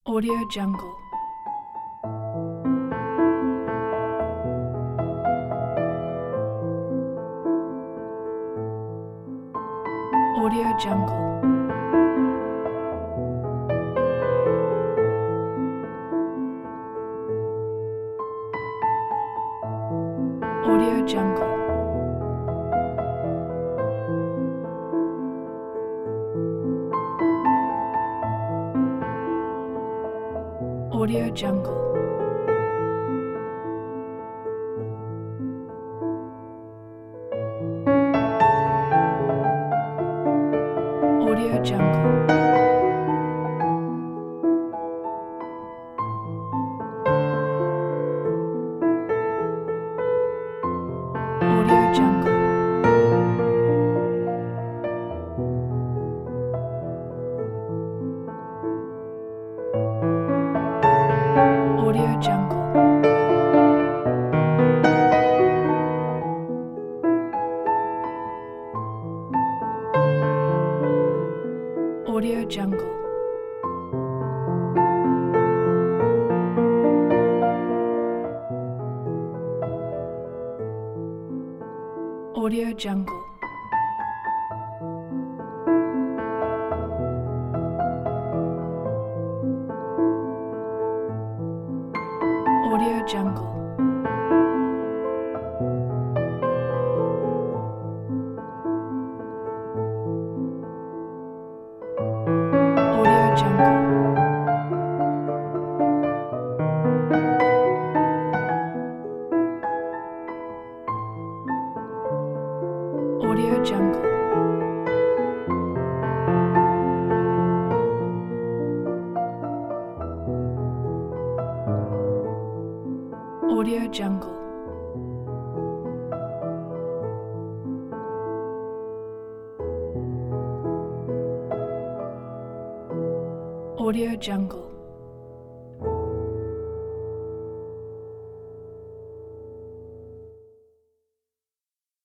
Audio Jungle. Audio Jungle. Audio Jungle. Audio Jungle. Audio Jungle. Audio Jungle. Audio Jungle. Audio Jungle. Audio Jungle. Audio Jungle. Audio Jungle. Audio Jungle. Audio Jungle. Audio Jungle.